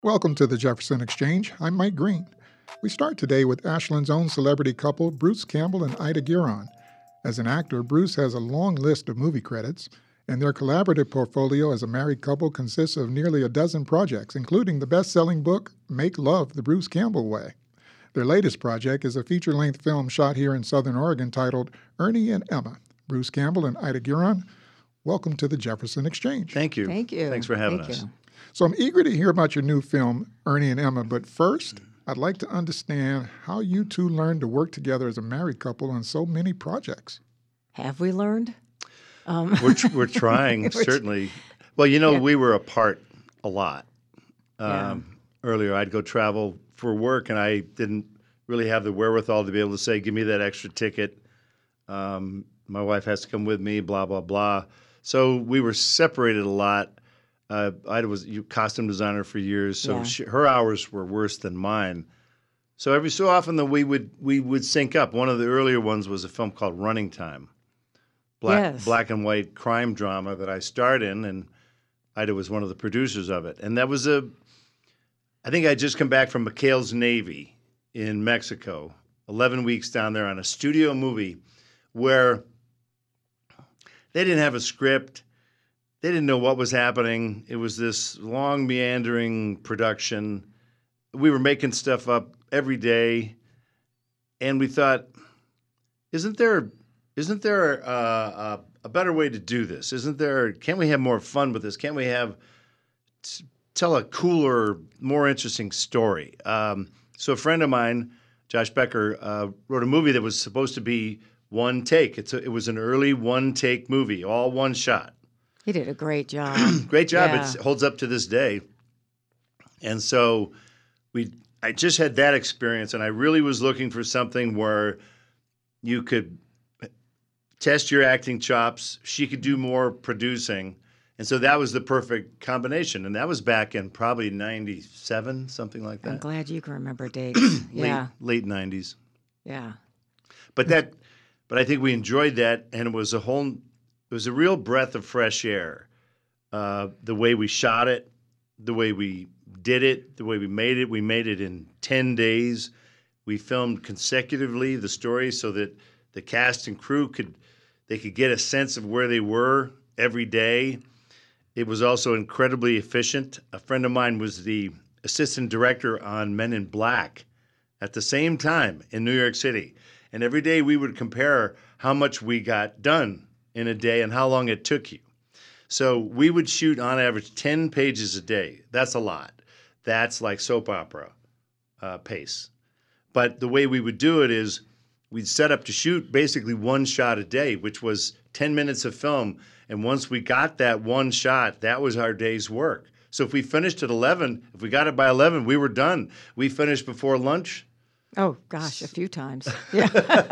Welcome to the Jefferson Exchange. I'm Mike Green. We start today with Ashland's own celebrity couple, Bruce Campbell and Ida Giron. As an actor, Bruce has a long list of movie credits, and their collaborative portfolio as a married couple consists of nearly a dozen projects, including the best-selling book, Make Love the Bruce Campbell Way. Their latest project is a feature-length film shot here in Southern Oregon titled Ernie and Emma. Bruce Campbell and Ida Giron, welcome to the Jefferson Exchange. Thank you. Thank you. Thanks for having Thank us. you. So I'm eager to hear about your new film, Ernie and Emma, but first, I'd like to understand how you two learned to work together as a married couple on so many projects. Have we learned? We're trying, certainly. Well, we were apart a lot. Earlier, I'd go travel for work, and I didn't really have the wherewithal to be able to say, give me that extra ticket. My wife has to come with me, blah, blah, blah. So we were separated a lot. Ida was a costume designer for years, so her hours were worse than mine. So every so often, though, we would sync up. One of the earlier ones was a film called Running Time, black and white crime drama that I starred in, and Ida was one of the producers of it. And that was I think I'd just come back from McHale's Navy in Mexico, 11 weeks down there on a studio movie where they didn't have a script. They didn't know what was happening. It was this long, meandering production. We were making stuff up every day, and we thought, isn't there a better way to do this? Can't we have more fun with this? Can't we tell a cooler, more interesting story? So a friend of mine, Josh Becker, wrote a movie that was supposed to be one take. It was an early one-take movie, all one shot. He did a great job. Great job. Yeah. It holds up to this day. And so I just had that experience, and I really was looking for something where you could test your acting chops. She could do more producing. And so that was the perfect combination. And that was back in probably 97, something like that. I'm glad you can remember dates. Yeah. Late 90s. Yeah. But I think we enjoyed that, and it was a real breath of fresh air. The way we shot it, the way we did it, the way we made it in 10 days. We filmed consecutively the story so that the cast and crew could get a sense of where they were every day. It was also incredibly efficient. A friend of mine was the assistant director on Men in Black at the same time in New York City. And every day we would compare how much we got done in a day and how long it took you. So we would shoot on average 10 pages a day. That's a lot. That's like soap opera pace. But the way we would do it is we'd set up to shoot basically one shot a day, which was 10 minutes of film. And once we got that one shot, that was our day's work. So if we finished at 11, if we got it by 11, we were done. We finished before lunch. Oh, gosh, a few times. Yeah.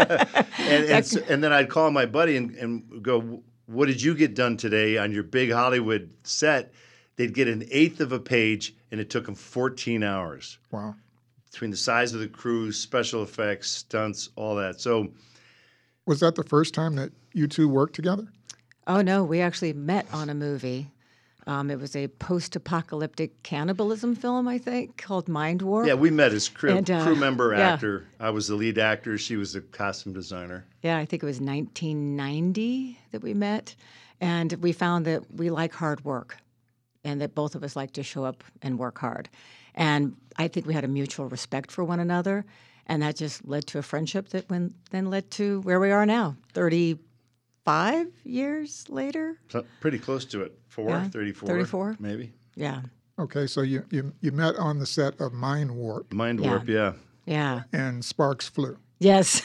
and then I'd call my buddy and go, what did you get done today on your big Hollywood set? They'd get an eighth of a page, and it took them 14 hours. Wow. Between the size of the crew, special effects, stunts, all that. So, was that the first time that you two worked together? Oh, no, we actually met on a movie. It was a post-apocalyptic cannibalism film, I think, called Mind Warp. Yeah, we met as crew member yeah. actor. I was the lead actor. She was the costume designer. Yeah, I think it was 1990 that we met. And we found that we like hard work and that both of us like to show up and work hard. And I think we had a mutual respect for one another. And that just led to a friendship that then led to where we are now, 35 years later. So pretty close to it. 34, maybe. Yeah. Okay, so you met on the set of Mind Warp. Mind Warp, yeah. Yeah. And sparks flew. Yes.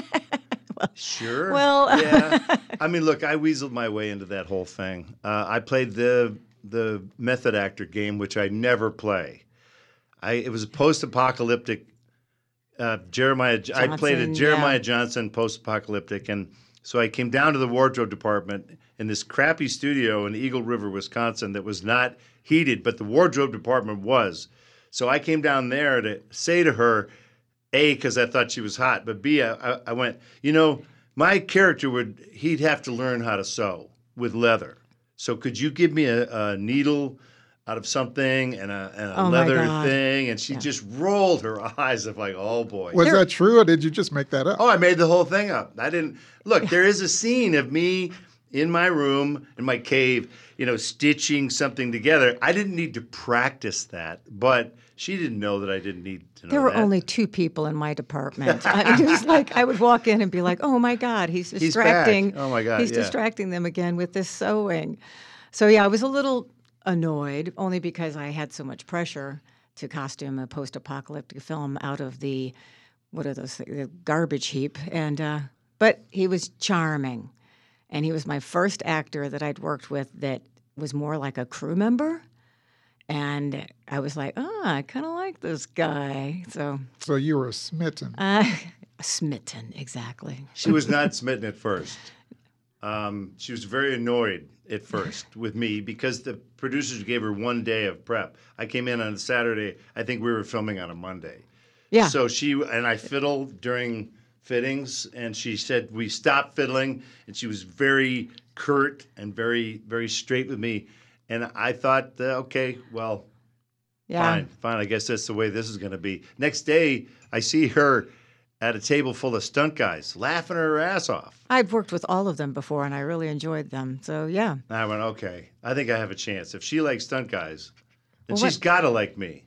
Sure. Well, yeah. I mean, look, I weaseled my way into that whole thing. I played the method actor game, which I never play. It was a post-apocalyptic Jeremiah. I played a Jeremiah Johnson post-apocalyptic, and so I came down to the wardrobe department in this crappy studio in Eagle River, Wisconsin, that was not heated, but the wardrobe department was. So I came down there to say to her, A, because I thought she was hot, but B, I went, my character he'd have to learn how to sew with leather. So could you give me a needle, out of something and a Oh, my leather God. thing, and she just rolled her eyes of like, oh boy. Was that true, or did you just make that up? Oh, I made the whole thing up. I didn't look. There is a scene of me in my room in my cave, stitching something together. I didn't need to practice that, but she didn't know that I didn't need to know There were that. only 2 people in my department. I mean, it was like I would walk in and be like, "Oh my God, he's distracting! back. Oh my God, he's yeah. distracting them again with this sewing." So yeah, I was a little annoyed, only because I had so much pressure to costume a post-apocalyptic film out of the the garbage heap. And but he was charming, and he was my first actor that I'd worked with that was more like a crew member. And I was like, I kind of like this guy. So, So you were smitten. smitten, exactly. She was not smitten at first. She was very annoyed at first with me because the producers gave her 1 day of prep. I came in on a Saturday. I think we were filming on a Monday. Yeah. So I fiddled during fittings, and she said we stopped fiddling, and she was very curt and very, very straight with me. And I thought, okay, well, Yeah. fine. I guess that's the way this is going to be. Next day, I see her at a table full of stunt guys laughing her ass off. I've worked with all of them before, and I really enjoyed them. So, yeah. And I went, okay, I think I have a chance. If she likes stunt guys, then Well, she's got to like me.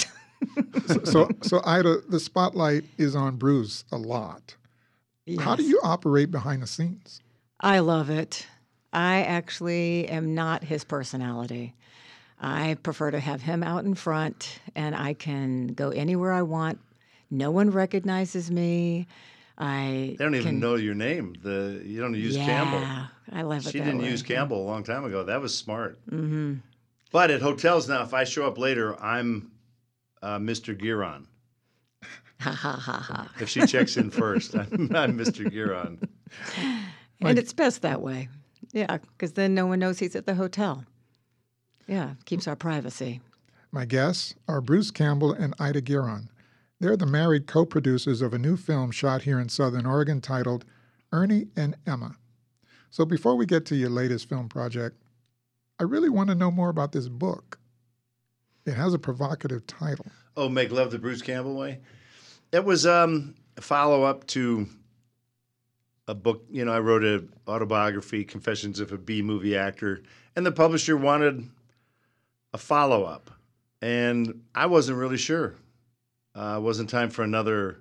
So Ida, the spotlight is on Bruce a lot. How do Yes. you operate behind the scenes? I love it. I actually am not his personality. I prefer to have him out in front, and I can go anywhere I want. No one recognizes me. They don't even know your name. You don't use Campbell. Yeah, I love it. She that didn't way. use Campbell a long time ago. That was smart. Mm-hmm. But at hotels now, if I show up later, I'm Mr. Giron. Ha ha ha ha. If she checks in first, I'm Mr. Giron. And it's best that way. Yeah, because then no one knows he's at the hotel. Yeah, keeps our privacy. My guests are Bruce Campbell and Ida Giron. They're the married co-producers of a new film shot here in Southern Oregon titled Ernie and Emma. So before we get to your latest film project, I really want to know more about this book. It has a provocative title. Oh, Make Love the Bruce Campbell Way? It was a follow-up to a book. I wrote an autobiography, Confessions of a B-movie actor, and the publisher wanted a follow-up. And I wasn't really sure. It wasn't time for another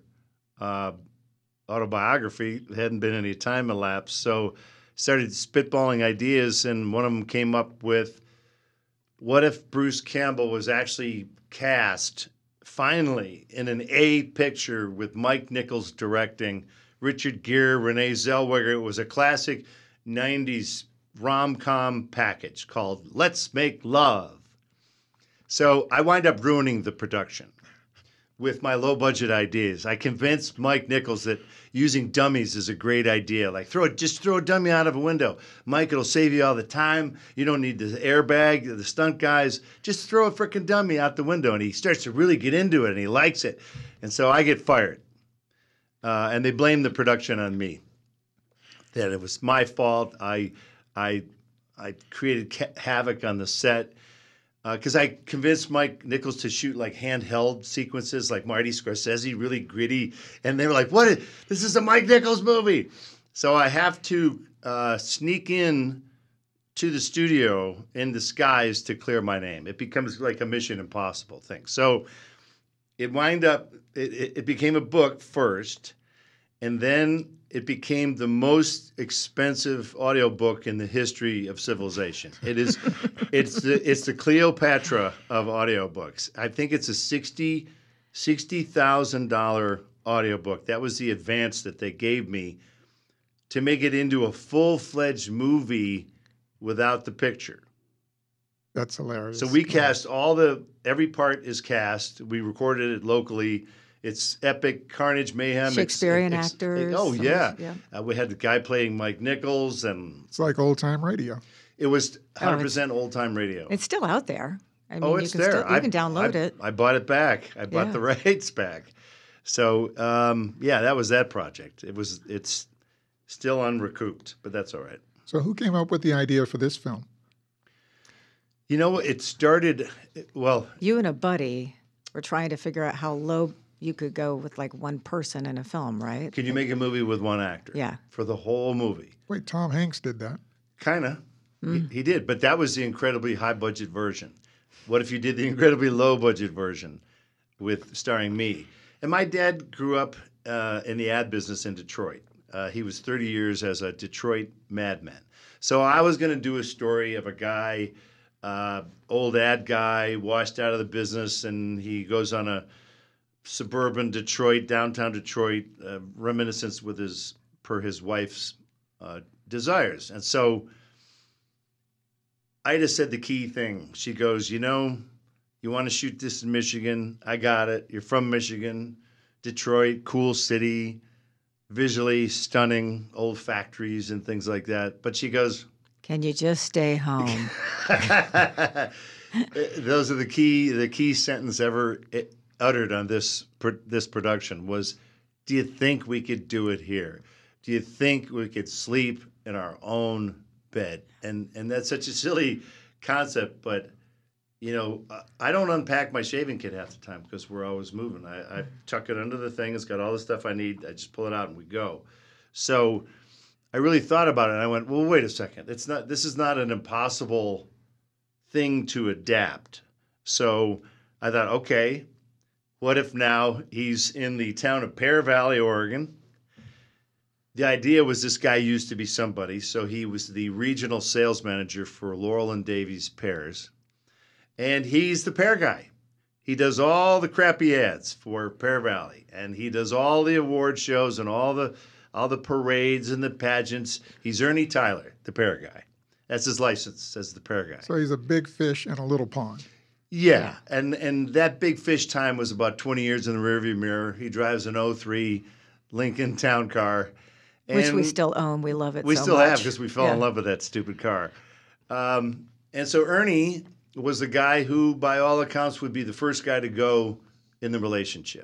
autobiography. There hadn't been any time elapsed. So started spitballing ideas, and one of them came up with, what if Bruce Campbell was actually cast finally in an A picture with Mike Nichols directing, Richard Gere, Renee Zellweger. It was a classic 90s rom-com package called Let's Make Love. So I wind up ruining the production with my low-budget ideas. I convinced Mike Nichols that using dummies is a great idea. Like, just throw a dummy out of a window. Mike, it'll save you all the time. You don't need the airbag, the stunt guys. Just throw a freaking dummy out the window. And he starts to really get into it, and he likes it. And so I get fired. And they blame the production on me, that it was my fault. I created havoc on the set. Because I convinced Mike Nichols to shoot like handheld sequences, like Marty Scorsese, really gritty, and they were like, "What? This is a Mike Nichols movie!" So I have to sneak in to the studio in disguise to clear my name. It becomes like a Mission Impossible thing. So it became a book first, and then it became the most expensive audiobook in the history of civilization. It's the Cleopatra of audiobooks. I think it's a $60,000 audiobook. That was the advance that they gave me to make it into a full-fledged movie without the picture. That's hilarious. So we cast every part is cast. We recorded it locally. It's epic carnage, mayhem. Shakespearean actors. Oh, yeah. Yeah. We had the guy playing Mike Nichols, and It's like old-time radio. it was 100% old-time radio. It's still out there. I mean, It's there. you can download it. I bought it back. I bought the rights back. So, that was that project. It's still unrecouped, but that's all right. So who came up with the idea for this film? You know, it started, well, You and a buddy were trying to figure out how low you could go with like one person in a film, right? can you make a movie with one actor? Yeah. For the whole movie. Wait, Tom Hanks did that. Kind of. He did, but that was the incredibly high budget version. What if you did the incredibly low budget version with starring me? And my dad grew up in the ad business in Detroit. He was 30 years as a Detroit madman. So I was going to do a story of a guy, old ad guy, washed out of the business, and he goes on a suburban Detroit, downtown Detroit, reminiscence with his wife's desires. And so Ida said the key thing. She goes, you know, you want to shoot this in Michigan? I got it. You're from Michigan. Detroit, cool city, visually stunning, old factories and things like that. But she goes, Can you just stay home? those are the key sentence ever uttered on this production was, do you think we could do it here? Do you think we could sleep in our own bed? And that's such a silly concept, but you know, I don't unpack my shaving kit half the time because we're always moving. I tuck it under the thing. It's got all the stuff I need. I just pull it out and we go. So I really thought about it and I went, well, wait a second. This is not an impossible thing to adapt. So I thought, okay, what if now he's in the town of Pear Valley, Oregon? The idea was this guy used to be somebody. So he was the regional sales manager for Laurel and Davies pears. And he's the pear guy. He does all the crappy ads for Pear Valley, and he does all the award shows and all the parades and the pageants. He's Ernie Tyler, the pear guy. That's his license as the pear guy. So he's a big fish in a little pond. Yeah, and that big fish time was about 20 years in the rearview mirror. He drives an '03 Lincoln Town Car. Which we and still own. We love it we so still much. have because we fell in love with that stupid car. And so Ernie was the guy who, by all accounts, would be the first guy to go in the relationship.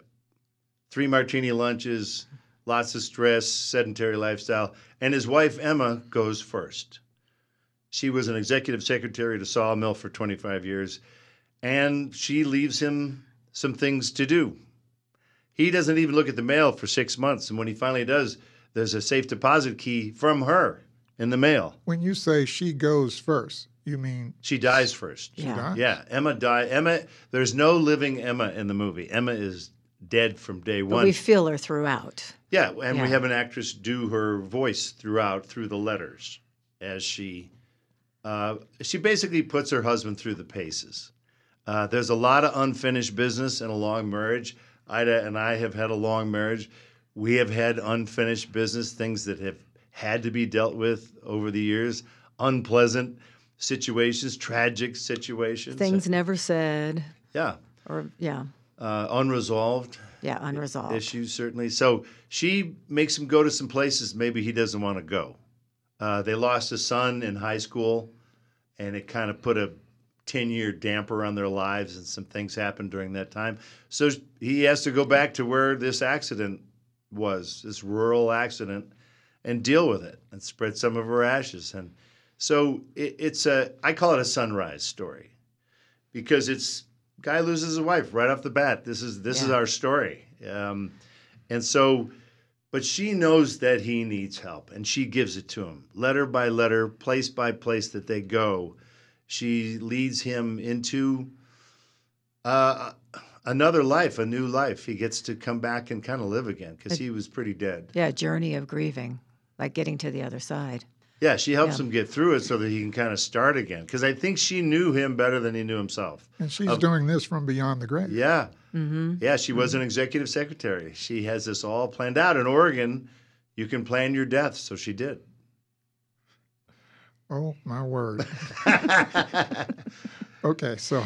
3 martini lunches, lots of stress, sedentary lifestyle. And his wife, Emma, goes first. She was an executive secretary to Sawmill for 25 years, and she leaves him some things to do. He doesn't even look at the mail for 6 months, and when he finally does, there's a safe deposit key from her in the mail. When you say she goes first, you mean She dies first. Yeah. dies? Yeah, Emma died. There's no living Emma in the movie. Emma is dead from day But one. we feel her throughout. Yeah, and we Yeah. have an actress do her voice through the letters as she basically puts her husband through the paces. There's a lot of unfinished business in a long marriage. Ida and I have had a long marriage. We have had unfinished business, things that have had to be dealt with over the years, unpleasant situations, tragic situations. Things never said, Yeah. or Unresolved unresolved. issues, certainly. So she makes him go to some places maybe he doesn't want to go. They lost a son in high school, and it kind of put a 10-year damper on their lives, and some things happened during that time. So he has to go back to where this accident was, this rural accident, and deal with it and spread some of her ashes. And so I call it a sunrise story because it's guy loses his wife right off the bat. This is our story. And so, but she knows that he needs help, and she gives it to him, letter by letter, place by place that they go. She leads him into another life, a new life. He gets to come back and kind of live again because he was pretty dead. Yeah, journey of grieving, like getting to the other side. Yeah, she helps him get through it so that he can kind of start again. Because I think she knew him better than he knew himself. And she's doing this from beyond the grave. Yeah. Mm-hmm. Yeah, she was an executive secretary. She has this all planned out. In Oregon, you can plan your death, so she did. Oh, my word. Okay, so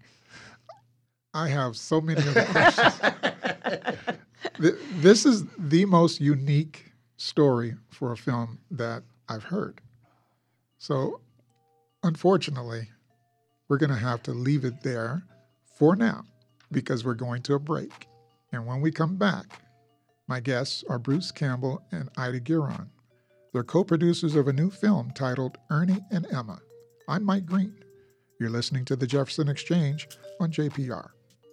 I have so many other questions. This is the most unique story for a film that I've heard. So, unfortunately, we're going to have to leave it there for now because we're going to a break. And when we come back, my guests are Bruce Campbell and Ida Giron. They're co-producers of a new film titled Ernie and Emma. I'm Mike Green. You're listening to the Jefferson Exchange on JPR.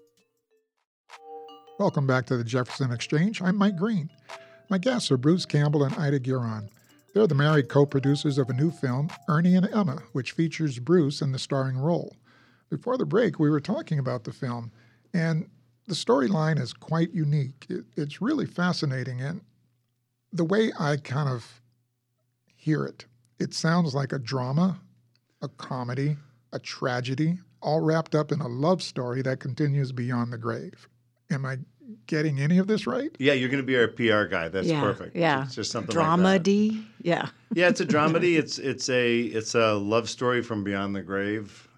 Welcome back to the Jefferson Exchange. I'm Mike Green. My guests are Bruce Campbell and Ida Gueron. They're the married co-producers of a new film, Ernie and Emma, which features Bruce in the starring role. Before the break, we were talking about the film, and the storyline is quite unique. It's really fascinating, and the way I kind of hear it, it sounds like a drama, a comedy, a tragedy, all wrapped up in a love story that continues beyond the grave. Am I getting any of this right? Yeah, you're going to be our PR guy. That's perfect. Yeah, it's just something dramedy. Like that. Yeah, yeah, it's a dramedy. It's a love story from beyond the grave.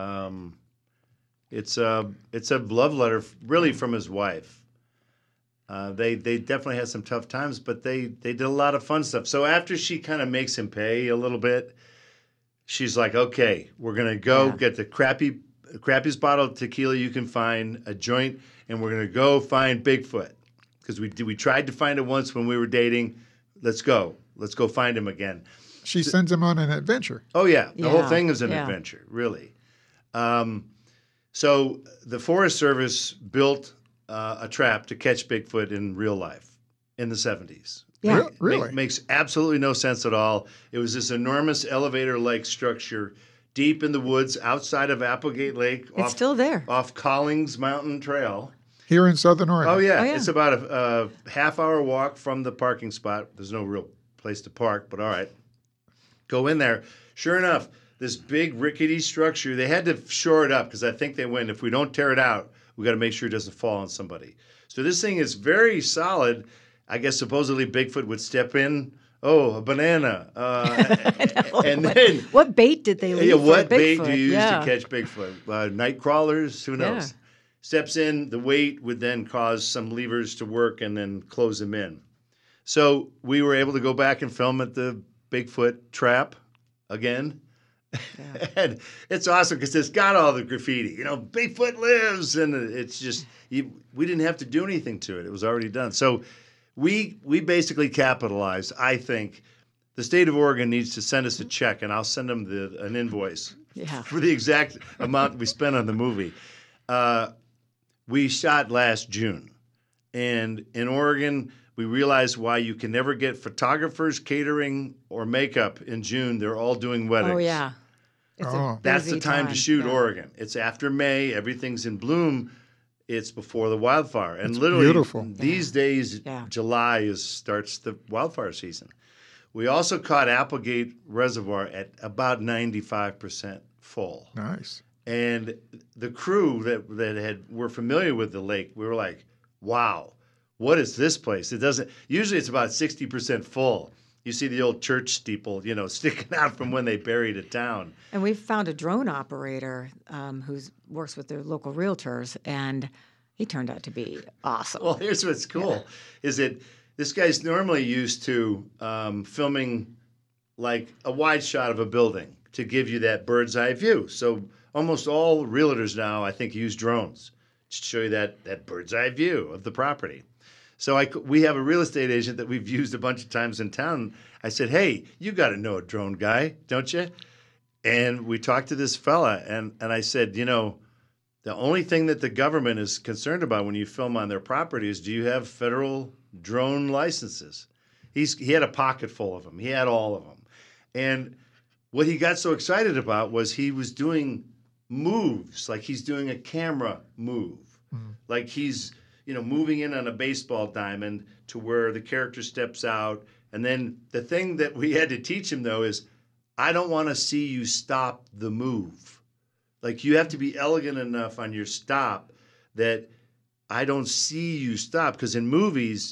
It's a love letter, really, from his wife. They definitely had some tough times, but they did a lot of fun stuff. So after she kind of makes him pay a little bit, she's like, okay, we're going to go get the crappiest bottle of tequila you can find, a joint, and we're going to go find Bigfoot. Because we tried to find it once when we were dating. Let's go. Let's go find him again. She sends him on an adventure. Oh, yeah. The whole thing is an adventure, really. So the Forest Service built a trap to catch Bigfoot in real life in the 70s. Yeah. Really? Makes absolutely no sense at all. It was this enormous elevator-like structure deep in the woods outside of Applegate Lake. It's still there. Off Collings Mountain Trail. Here in Southern Oregon. Oh, yeah. It's about a half-hour walk from the parking spot. There's no real place to park, but all right. Go in there. Sure enough, this big rickety structure, they had to shore it up because I think they went, if we don't tear it out, we got to make sure it doesn't fall on somebody. So this thing is very solid. I guess supposedly Bigfoot would step in. Oh, a banana. And then what bait did they leave? What for bait Bigfoot? do you use to catch Bigfoot? Night crawlers? Who knows? Yeah. Steps in. The weight would then cause some levers to work and then close him in. So we were able to go back and film at the Bigfoot trap again. Yeah. And it's awesome because it's got all the graffiti. Bigfoot lives, and it's just we didn't have to do anything to it. It was already done. So we basically capitalized. I think the state of Oregon needs to send us a check, and I'll send them an invoice for the exact amount we spent on the movie. We shot last June, and in Oregon, we realized why you can never get photographers, catering, or makeup in June. They're all doing weddings. Oh, yeah. That's the time to shoot Oregon. It's after May. Everything's in bloom. It's before the wildfire. And it's literally, beautiful. These days, July starts the wildfire season. We also caught Applegate Reservoir at about 95% full. Nice. And the crew that were familiar with the lake, we were like, wow. What is this place? Usually it's about 60% full. You see the old church steeple, sticking out from when they buried a town. And we found a drone operator who works with the local realtors, and he turned out to be awesome. Well, here's what's cool, is that this guy's normally used to filming like a wide shot of a building to give you that bird's eye view. So almost all realtors now, I think, use drones to show you that bird's eye view of the property. So we have a real estate agent that we've used a bunch of times in town. I said, hey, you got to know a drone guy, don't you? And we talked to this fella, and I said, the only thing that the government is concerned about when you film on their property is, do you have federal drone licenses? He had a pocket full of them. He had all of them. And what he got so excited about was he was doing moves, like he's doing a camera move. Like he's moving in on a baseball diamond to where the character steps out. And then the thing that we had to teach him, though, is I don't want to see you stop the move. Like you have to be elegant enough on your stop that I don't see you stop. Because in movies,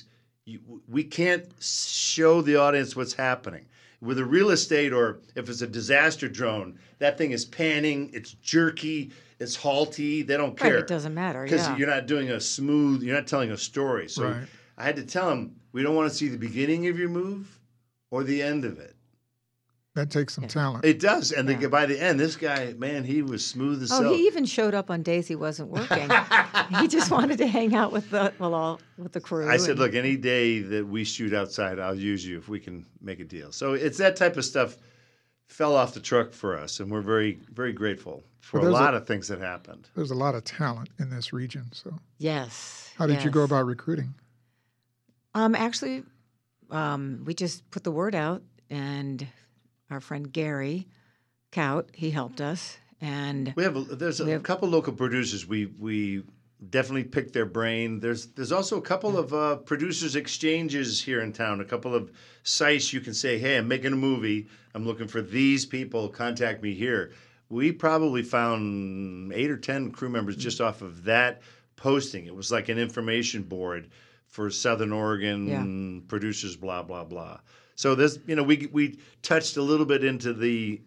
we can't show the audience what's happening. With a real estate, or if it's a disaster drone, that thing is panning, it's jerky, it's halty. They don't care. Right, it doesn't matter. Because you're not doing you're not telling a story. So right. I had to tell him, we don't want to see the beginning of your move or the end of it. That takes some talent. It does. And by the end, this guy, man, he was smooth as silk. Oh, he even showed up on days he wasn't working. He just wanted to hang out with the crew. I said, look, any day that we shoot outside, I'll use you if we can make a deal. So it's that type of stuff fell off the truck for us, and we're very, very grateful for Well, a lot of things that happened. There's a lot of talent in this region. So Yes. how did you go yes. about recruiting? Actually, we just put the word out, and our friend Gary Kaut, he helped us. And There's a couple local producers. We definitely picked their brain. There's also a couple of producers exchanges here in town. A couple of sites you can say, hey, I'm making a movie. I'm looking for these people. Contact me here. We probably found 8 or 10 crew members just off of that posting. It was like an information board for Southern Oregon producers, blah blah blah. So this, we touched a little bit into the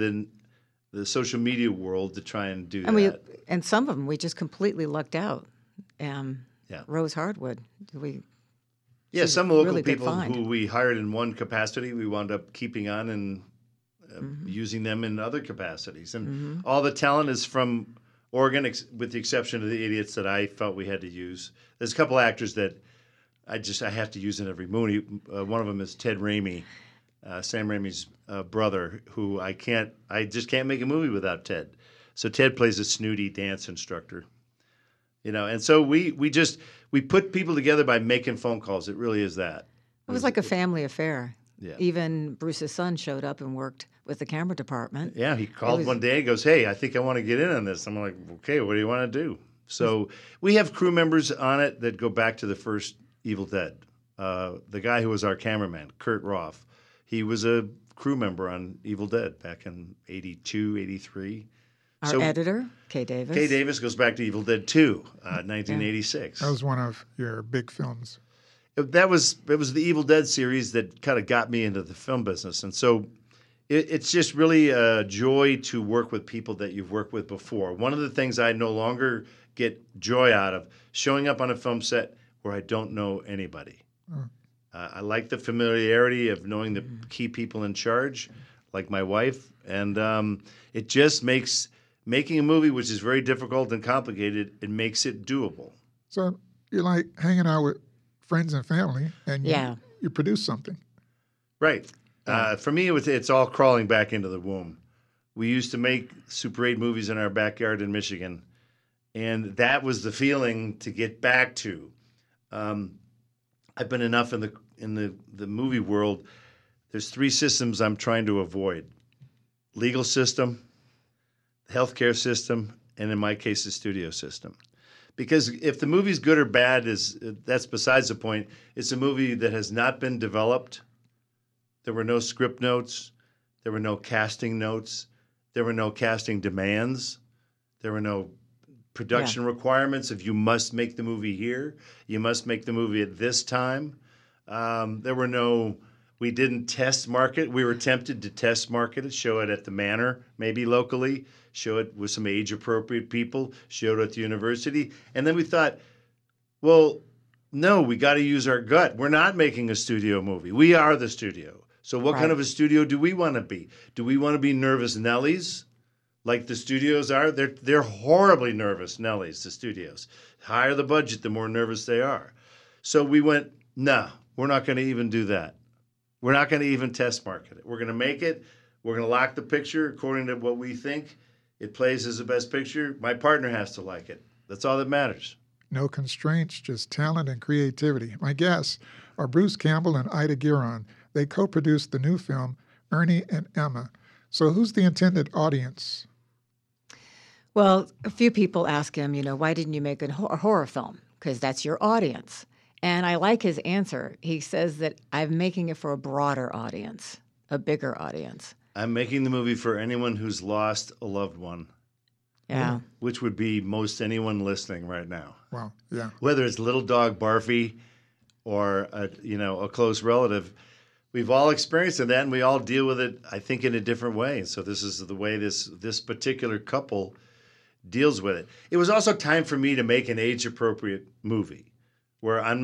social media world to try and do that. And some of them we just completely lucked out. Yeah. Rose Hardwood, some local really good people find. who we hired in one capacity, we wound up keeping on and using them in other capacities. And all the talent is from Oregon, with the exception of the idiots that I felt we had to use. There's a couple actors that I have to use in every movie. One of them is Ted Raimi, Sam Raimi's brother, who I just can't make a movie without Ted. So Ted plays a snooty dance instructor, and so we put people together by making phone calls. It really is that. It was like a family affair. Yeah. Even Bruce's son showed up and worked with the camera department. Yeah, he called one day and goes, hey, I think I want to get in on this. I'm like, okay, what do you want to do? So we have crew members on it that go back to the first Evil Dead. The guy who was our cameraman, Kurt Roth, he was a crew member on Evil Dead back in 82, 83. Our editor, Kay Davis. Kay Davis goes back to Evil Dead 2, 1986. That was one of your big films. It was the Evil Dead series that kind of got me into the film business. And so it's just really a joy to work with people that you've worked with before. One of the things I no longer get joy out of, showing up on a film set where I don't know anybody. I like the familiarity of knowing the key people in charge, like my wife. And it just makes making a movie, which is very difficult and complicated, it makes it doable. So you're like hanging out with friends and family, and you produce something. Right. For me, it's all crawling back into the womb. We used to make Super 8 movies in our backyard in Michigan, and that was the feeling to get back to. I've been enough in the movie world. There's 3 systems I'm trying to avoid: legal system, healthcare system, and in my case, the studio system. Because if the movie's good or bad, that's besides the point. It's a movie that has not been developed. There were no script notes. There were no casting notes. There were no casting demands. There were no production requirements of you must make the movie here. You must make the movie at this time. We didn't test market. We were tempted to test market it, show it at the Manor, maybe locally, show it with some age-appropriate people, show it at the university. And then we thought, well, no, we got to use our gut. We're not making a studio movie. We are the studio. So what kind of a studio do we want to be? Do we want to be nervous Nellies like the studios are? They're horribly nervous Nellies, the studios. The higher the budget, the more nervous they are. So we went, no, we're not going to even do that. We're not going to even test market it. We're going to make it. We're going to lock the picture according to what we think it plays as the best picture. My partner has to like it. That's all that matters. No constraints, just talent and creativity. My guests are Bruce Campbell and Ida Giron. They co-produced the new film, Ernie and Emma. So who's the intended audience? Well, a few people ask him, why didn't you make a horror film? Because that's your audience. And I like his answer. He says that I'm making it for a broader audience, a bigger audience. I'm making the movie for anyone who's lost a loved one. Yeah. Which would be most anyone listening right now. Wow, yeah. Whether it's little dog Barfy or a close relative, we've all experienced that, and we all deal with it, I think, in a different way. So this is the way this particular couple deals with it. It was also time for me to make an age-appropriate movie where I'm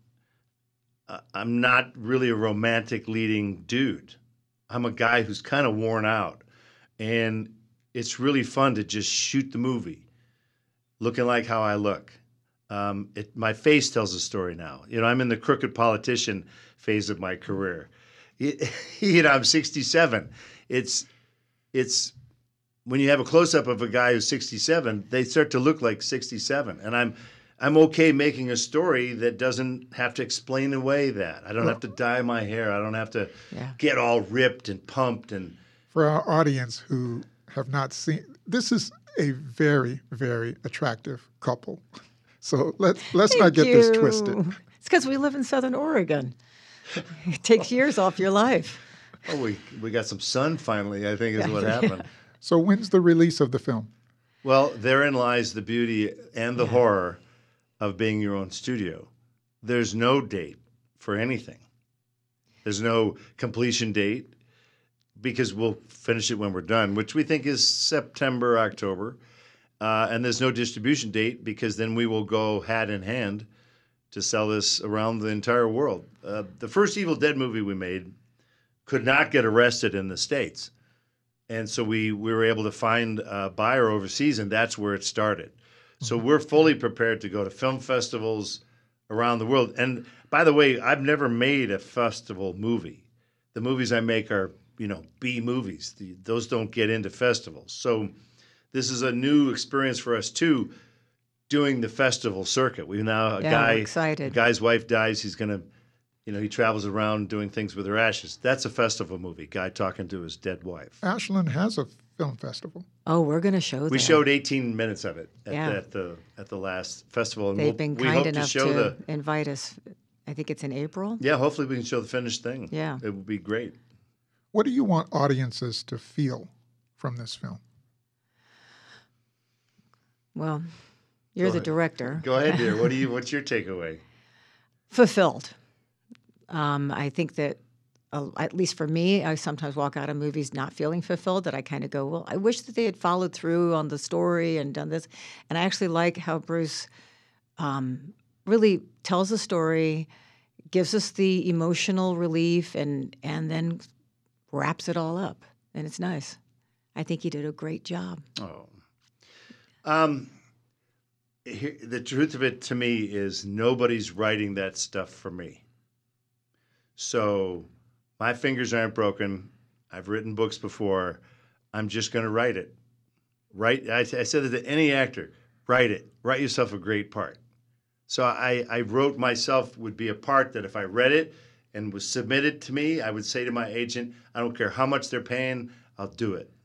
not really a romantic leading dude. I'm a guy who's kind of worn out, and it's really fun to just shoot the movie looking like how I look. My face tells a story now. I'm in the crooked politician phase of my career. I'm 67. it's when you have a close up of a guy who's 67, they start to look like 67, and I'm okay making a story that doesn't have to explain away that. I don't have to dye my hair. I don't have to get all ripped and pumped. And for our audience who have not seen, this is a very, very attractive couple. So let's not get this twisted. It's because we live in Southern Oregon. It takes years off your life. Oh, we got some sun finally, I think is what happened. So when's the release of the film? Well, therein lies the beauty and the horror of being your own studio. There's no date for anything. There's no completion date because we'll finish it when we're done, which we think is September, October. And there's no distribution date because then we will go hand in hand to sell this around the entire world. The first Evil Dead movie we made could not get arrested in the States. And so we were able to find a buyer overseas, and that's where it started. So we're fully prepared to go to film festivals around the world. And by the way, I've never made a festival movie. The movies I make are, B movies. Those don't get into festivals. So this is a new experience for us too, doing the festival circuit. We now we're excited. A guy's wife dies. He's gonna, he travels around doing things with her ashes. That's a festival movie. Guy talking to his dead wife. Ashland has a film festival. Oh, we're going to show that. We showed 18 minutes of it at the last festival. And they've been kind enough to invite us. I think it's in April. Yeah, hopefully we can show the finished thing. Yeah. It would be great. What do you want audiences to feel from this film? Well, you're the director. Go ahead, dear. What's your takeaway? Fulfilled. I think that, at least for me, I sometimes walk out of movies not feeling fulfilled, that I kind of go, well, I wish that they had followed through on the story and done this. And I actually like how Bruce really tells a story, gives us the emotional relief, and then wraps it all up. And it's nice. I think he did a great job. Oh. The truth of it to me is nobody's writing that stuff for me. So my fingers aren't broken. I've written books before. I'm just going to write it. I said it to any actor, write it. Write yourself a great part. So I wrote myself would be a part that if I read it and was submitted to me, I would say to my agent, I don't care how much they're paying, I'll do it.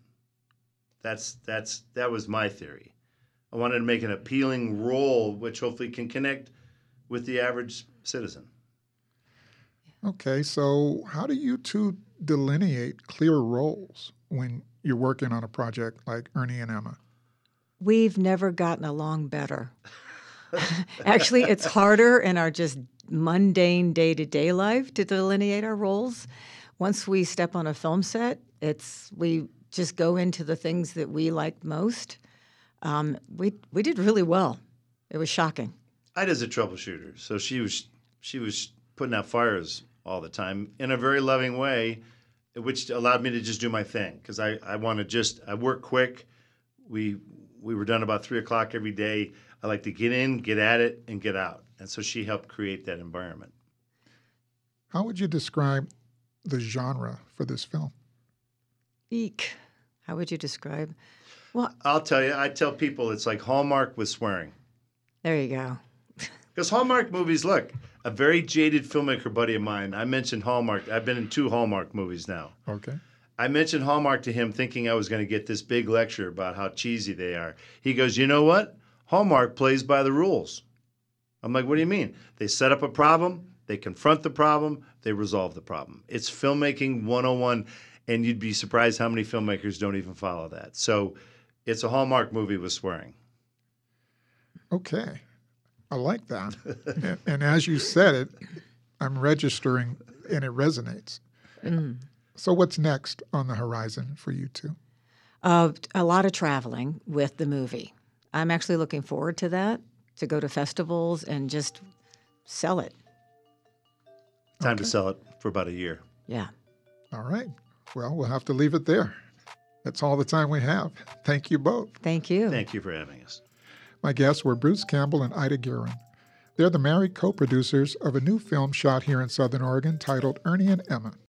That was my theory. I wanted to make an appealing role which hopefully can connect with the average citizen. Okay, so how do you two delineate clear roles when you're working on a project like Ernie and Emma? We've never gotten along better. Actually, it's harder in our just mundane day-to-day life to delineate our roles. Once we step on a film set, we just go into the things that we like most. We did really well. It was shocking. I was a troubleshooter, so she was putting out fires all the time in a very loving way, which allowed me to just do my thing because I work quick. We were done about 3:00 every day. I like to get in, get at it, and get out. And so she helped create that environment. How would you describe the genre for this film? Eek. How would you describe? Well, I'll tell you. I tell people it's like Hallmark with swearing. There you go. Because Hallmark movies, look, a very jaded filmmaker buddy of mine, I mentioned Hallmark. I've been in 2 Hallmark movies now. Okay. I mentioned Hallmark to him thinking I was going to get this big lecture about how cheesy they are. He goes, you know what? Hallmark plays by the rules. I'm like, what do you mean? They set up a problem, they confront the problem, they resolve the problem. It's filmmaking 101, and you'd be surprised how many filmmakers don't even follow that. So it's a Hallmark movie with swearing. Okay. I like that. and as you said it, I'm registering and it resonates. Mm. So what's next on the horizon for you two? A lot of traveling with the movie. I'm actually looking forward to that, to go to festivals and just sell it. Time to sell it for about a year. Yeah. All right. Well, we'll have to leave it there. That's all the time we have. Thank you both. Thank you. Thank you for having us. My guests were Bruce Campbell and Ida Guerin. They're the married co-producers of a new film shot here in Southern Oregon titled Ernie and Emma.